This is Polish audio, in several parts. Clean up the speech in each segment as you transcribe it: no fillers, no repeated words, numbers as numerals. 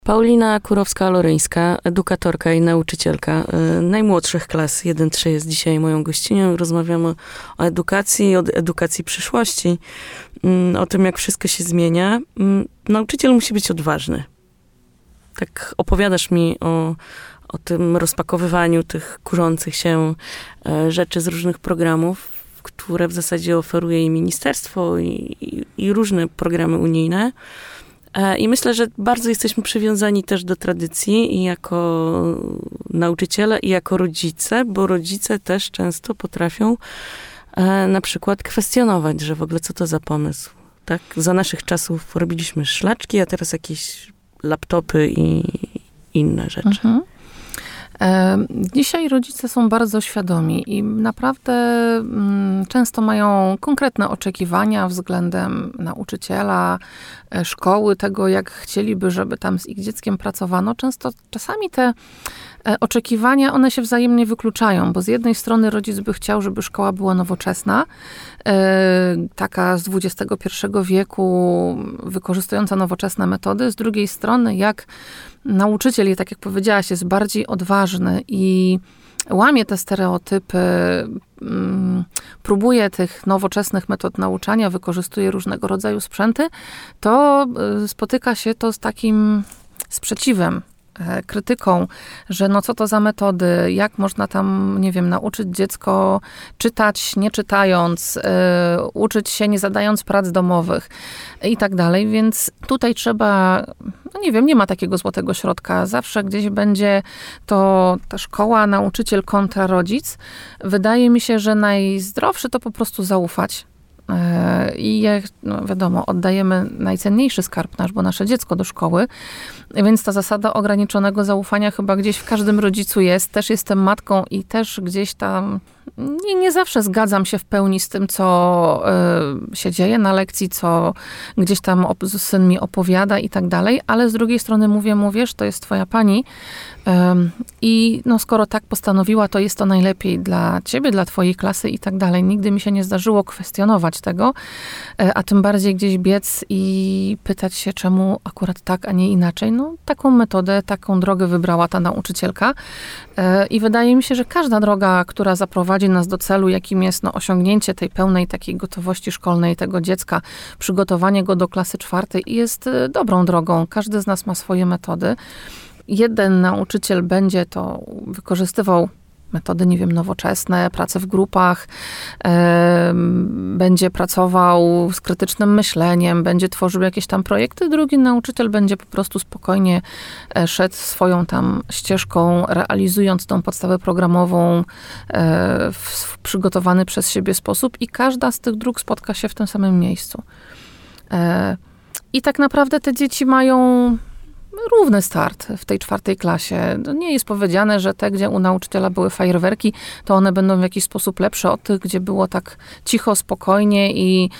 Paulina Kurowska-Loryńska, edukatorka i nauczycielka najmłodszych klas 1-3 jest dzisiaj moją gościnią. Rozmawiamy o edukacji przyszłości, o tym, jak wszystko się zmienia. Nauczyciel musi być odważny. Tak opowiadasz mi o tym rozpakowywaniu tych kurzących się rzeczy z różnych programów, które w zasadzie oferuje jej ministerstwo i różne programy unijne. I myślę, że bardzo jesteśmy przywiązani też do tradycji i jako nauczyciele, i jako rodzice, bo rodzice też często potrafią na przykład kwestionować, że w ogóle co to za pomysł. Tak? Za naszych czasów robiliśmy szlaczki, a teraz jakieś laptopy i inne rzeczy. Mhm. Dzisiaj rodzice są bardzo świadomi i naprawdę często mają konkretne oczekiwania względem nauczyciela, szkoły, tego jak chcieliby, żeby tam z ich dzieckiem pracowano. Czasami te oczekiwania, one się wzajemnie wykluczają, bo z jednej strony rodzic by chciał, żeby szkoła była nowoczesna, taka z XXI wieku, wykorzystująca nowoczesne metody. Z drugiej strony, jak nauczyciel, tak jak powiedziałaś, jest bardziej odważny i łamie te stereotypy, próbuje tych nowoczesnych metod nauczania, wykorzystuje różnego rodzaju sprzęty, to spotyka się to z takim sprzeciwem, krytyką, że no co to za metody, jak można tam, nie wiem, nauczyć dziecko czytać nie czytając, uczyć się nie zadając prac domowych i tak dalej, więc tutaj trzeba, no nie wiem, nie ma takiego złotego środka. Zawsze gdzieś będzie to ta szkoła, nauczyciel kontra rodzic. Wydaje mi się, że najzdrowszy to po prostu zaufać. I no wiadomo, oddajemy najcenniejszy skarb nasz, bo nasze dziecko do szkoły, więc ta zasada ograniczonego zaufania chyba gdzieś w każdym rodzicu jest. Też jestem matką i też gdzieś tam nie zawsze zgadzam się w pełni z tym, co się dzieje na lekcji, co gdzieś tam syn mi opowiada i tak dalej, ale z drugiej strony mówisz, to jest twoja pani i no skoro tak postanowiła, to jest to najlepiej dla ciebie, dla twojej klasy i tak dalej. Nigdy mi się nie zdarzyło kwestionować tego, a tym bardziej gdzieś biec i pytać się, czemu akurat tak, a nie inaczej. No taką metodę, taką drogę wybrała ta nauczycielka i wydaje mi się, że każda droga, która zaprowadzi nas do celu, jakim jest no, osiągnięcie tej pełnej takiej gotowości szkolnej tego dziecka, przygotowanie go do klasy 4, jest dobrą drogą. Każdy z nas ma swoje metody. Jeden nauczyciel będzie to wykorzystywał metody, nie wiem, nowoczesne, pracę w grupach, będzie pracował z krytycznym myśleniem, będzie tworzył jakieś tam projekty. Drugi nauczyciel będzie po prostu spokojnie szedł swoją tam ścieżką, realizując tą podstawę programową w przygotowany przez siebie sposób i każda z tych dróg spotka się w tym samym miejscu. I tak naprawdę te dzieci mają równy start w tej 4 klasie. To nie jest powiedziane, że te, gdzie u nauczyciela były fajerwerki, to one będą w jakiś sposób lepsze od tych, gdzie było tak cicho, spokojnie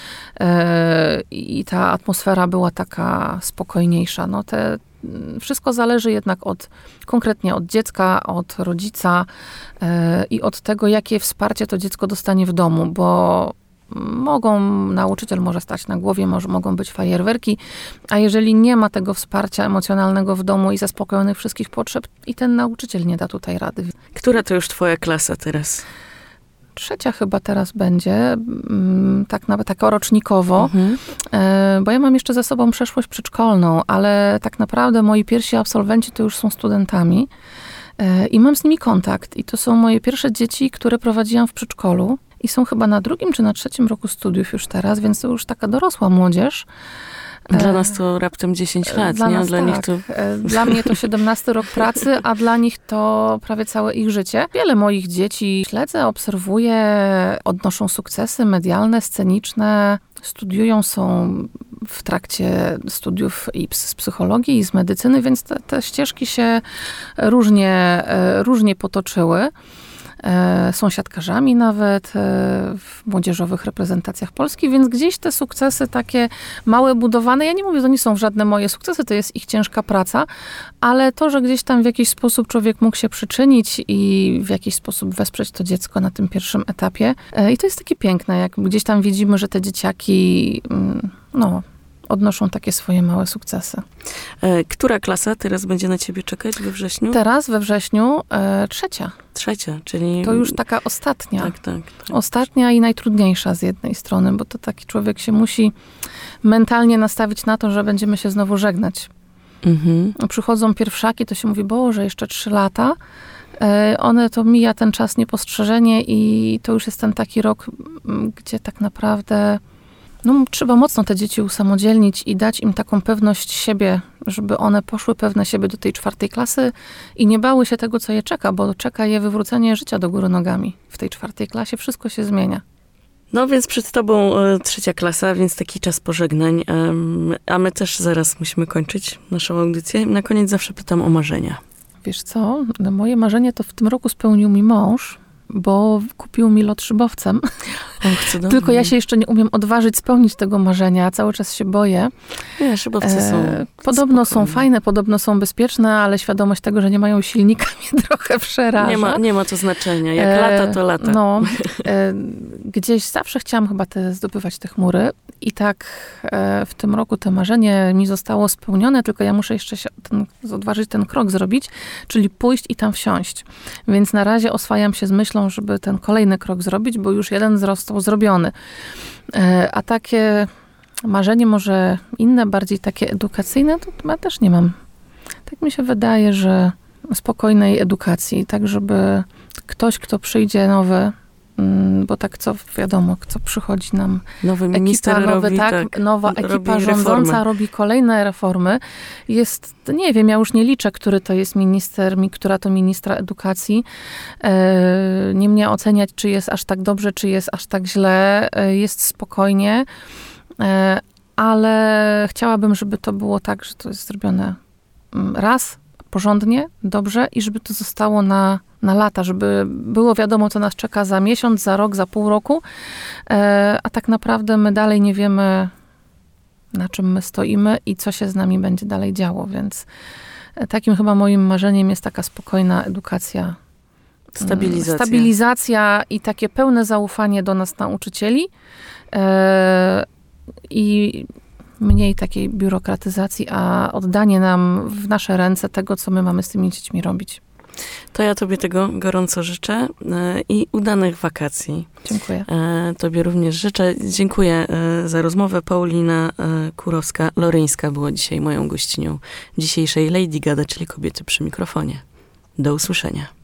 i ta atmosfera była taka spokojniejsza. No wszystko zależy jednak konkretnie od dziecka, od rodzica i od tego, jakie wsparcie to dziecko dostanie w domu, bo nauczyciel może stać na głowie, mogą być fajerwerki, a jeżeli nie ma tego wsparcia emocjonalnego w domu i zaspokojonych wszystkich potrzeb, i ten nauczyciel nie da tutaj rady. Która to już twoja klasa teraz? 3 chyba teraz będzie, tak nawet tak rocznikowo, bo ja mam jeszcze za sobą przeszłość przedszkolną, ale tak naprawdę moi pierwsi absolwenci to już są studentami i mam z nimi kontakt. I to są moje pierwsze dzieci, które prowadziłam w przedszkolu. I są chyba na 2. czy na 3. roku studiów już teraz, więc to już taka dorosła młodzież. Dla nas to raptem 10 lat, dla nie? Nas dla tak. nich to... Dla mnie to 17 rok pracy, a dla nich to prawie całe ich życie. Wiele moich dzieci śledzę, obserwuję, odnoszą sukcesy medialne, sceniczne, studiują, są w trakcie studiów i z psychologii, i z medycyny, więc te ścieżki się różnie potoczyły. Są siatkarzami nawet w młodzieżowych reprezentacjach Polski, więc gdzieś te sukcesy takie małe, budowane, ja nie mówię, że to nie są żadne moje sukcesy, to jest ich ciężka praca, ale to, że gdzieś tam w jakiś sposób człowiek mógł się przyczynić i w jakiś sposób wesprzeć to dziecko na tym pierwszym etapie. I to jest takie piękne, jak gdzieś tam widzimy, że te dzieciaki, odnoszą takie swoje małe sukcesy. Która klasa teraz będzie na ciebie czekać we wrześniu? Teraz we wrześniu 3. Trzecia, czyli... To już taka ostatnia. Tak. Ostatnia i najtrudniejsza z jednej strony, bo to taki człowiek się musi mentalnie nastawić na to, że będziemy się znowu żegnać. Przychodzą pierwszaki, to się mówi, Boże, jeszcze 3 lata. One to mija ten czas niepostrzeżenie i to już jest ten taki rok, gdzie tak naprawdę trzeba mocno te dzieci usamodzielnić i dać im taką pewność siebie, żeby one poszły pewne siebie do tej 4. klasy i nie bały się tego, co je czeka, bo czeka je wywrócenie życia do góry nogami. W tej 4. klasie wszystko się zmienia. No więc przed tobą 3. klasa, więc taki czas pożegnań, a my też zaraz musimy kończyć naszą audycję. Na koniec zawsze pytam o marzenia. Wiesz co? Moje marzenie to w tym roku spełnił mi mąż, bo kupił mi lot szybowcem. Tylko ja się jeszcze nie umiem odważyć spełnić tego marzenia. Cały czas się boję. Nie, szybowce są podobno spokojne. są fajne, podobno są bezpieczne, ale świadomość tego, że nie mają silnika mnie trochę przeraża. Nie ma to znaczenia. Jak lata, to lata. Gdzieś zawsze chciałam chyba zdobywać te chmury i tak w tym roku to marzenie mi zostało spełnione, tylko ja muszę jeszcze odważyć ten krok zrobić, czyli pójść i tam wsiąść. Więc na razie oswajam się z myślą, żeby ten kolejny krok zrobić, bo już jeden został zrobiony. A takie marzenie może inne, bardziej takie edukacyjne, to ja też nie mam. Tak mi się wydaje, że spokojnej edukacji, tak żeby ktoś, kto przyjdzie nowy, bo tak co wiadomo, co przychodzi nam nowy minister robi, nowa ekipa rządząca robi kolejne reformy. Jest, nie wiem, ja już nie liczę, który to jest minister, która to ministra edukacji. Nie mnie oceniać, czy jest aż tak dobrze, czy jest aż tak źle. Jest spokojnie, ale chciałabym, żeby to było tak, że to jest zrobione raz, porządnie, dobrze i żeby to zostało na lata, żeby było wiadomo, co nas czeka za miesiąc, za rok, za pół roku, a tak naprawdę my dalej nie wiemy, na czym my stoimy i co się z nami będzie dalej działo, więc takim chyba moim marzeniem jest taka spokojna edukacja. Stabilizacja i takie pełne zaufanie do nas nauczycieli i mniej takiej biurokratyzacji, a oddanie nam w nasze ręce tego, co my mamy z tymi dziećmi robić. To ja tobie tego gorąco życzę i udanych wakacji. Dziękuję. Tobie również życzę. Dziękuję za rozmowę. Paulina Kurowska-Loryńska była dzisiaj moją gościnią dzisiejszej Lady Gada, czyli Kobiety przy mikrofonie. Do usłyszenia.